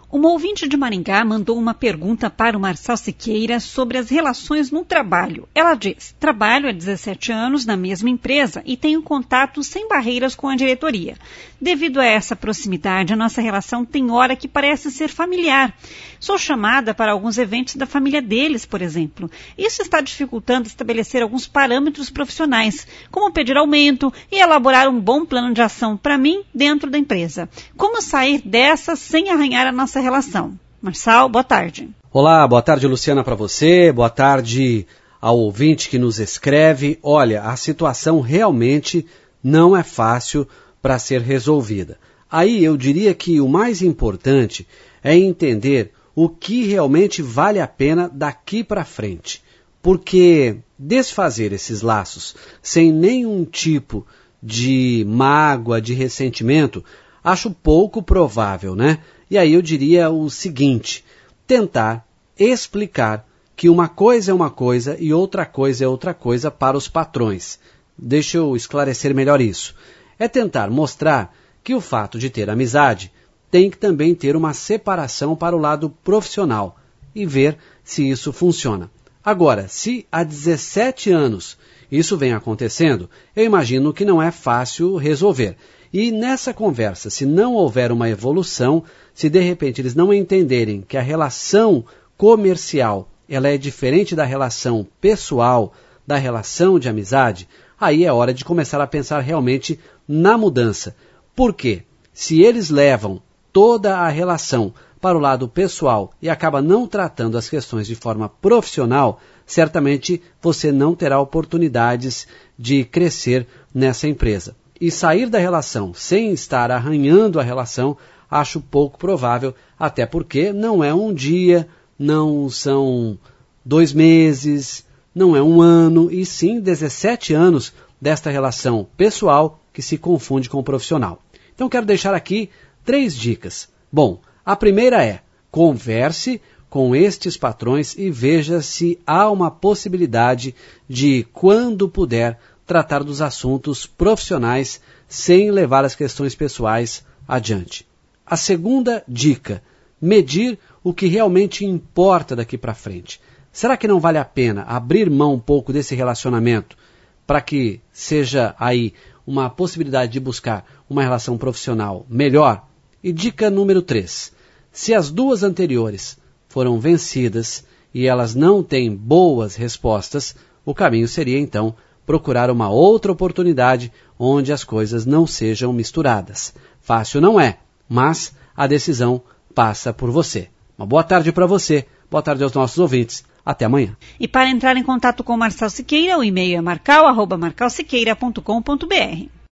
Uma ouvinte de Maringá mandou uma pergunta para o Marçal Siqueira sobre as relações no trabalho. Ela diz: trabalho há 17 anos na mesma empresa e tenho contato sem barreiras com a diretoria. Devido a essa proximidade, a nossa relação tem hora que parece ser familiar. Sou chamada para alguns eventos da família deles, por exemplo. Isso está dificultando estabelecer alguns parâmetros profissionais, como pedir aumento e elaborar um bom plano de ação para mim dentro da empresa. Como sair dessa sem arranhar a nossa relação? Marçal, boa tarde. Olá, boa tarde, Luciana, para você. Boa tarde ao ouvinte que nos escreve. Olha, a situação realmente não é fácil para ser resolvida. Aí eu diria que o mais importante é entender o que realmente vale a pena daqui para frente. Porque desfazer esses laços sem nenhum tipo de mágoa, de ressentimento, acho pouco provável, né? E aí eu diria o seguinte: tentar explicar que uma coisa é uma coisa e outra coisa é outra coisa para os patrões. Deixa eu esclarecer melhor isso. É tentar mostrar que o fato de ter amizade tem que também ter uma separação para o lado profissional e ver se isso funciona. Agora, se há 17 anos isso vem acontecendo, eu imagino que não é fácil resolver. E nessa conversa, se não houver uma evolução, se de repente eles não entenderem que a relação comercial ela é diferente da relação pessoal, da relação de amizade, aí é hora de começar a pensar realmente na mudança. Por quê? Se eles levam toda a relação para o lado pessoal e acaba não tratando as questões de forma profissional, certamente você não terá oportunidades de crescer nessa empresa. E sair da relação sem estar arranhando a relação, acho pouco provável, até porque não é um dia, não são 2 meses, não é um ano, e sim 17 anos desta relação pessoal que se confunde com o profissional. Então quero deixar aqui 3 dicas. Bom, a primeira é: converse com estes patrões e veja se há uma possibilidade de, quando puder, tratar dos assuntos profissionais sem levar as questões pessoais adiante. A segunda dica: medir o que realmente importa daqui para frente. Será que não vale a pena abrir mão um pouco desse relacionamento para que seja aí uma possibilidade de buscar uma relação profissional melhor? E dica número 3, se as 2 anteriores foram vencidas e elas não têm boas respostas, o caminho seria então procurar uma outra oportunidade onde as coisas não sejam misturadas. Fácil não é, mas a decisão passa por você. Uma boa tarde para você, boa tarde aos nossos ouvintes. Até amanhã. E para entrar em contato com o Marçal Siqueira, o e-mail é marcal@marcalsiqueira.com.br.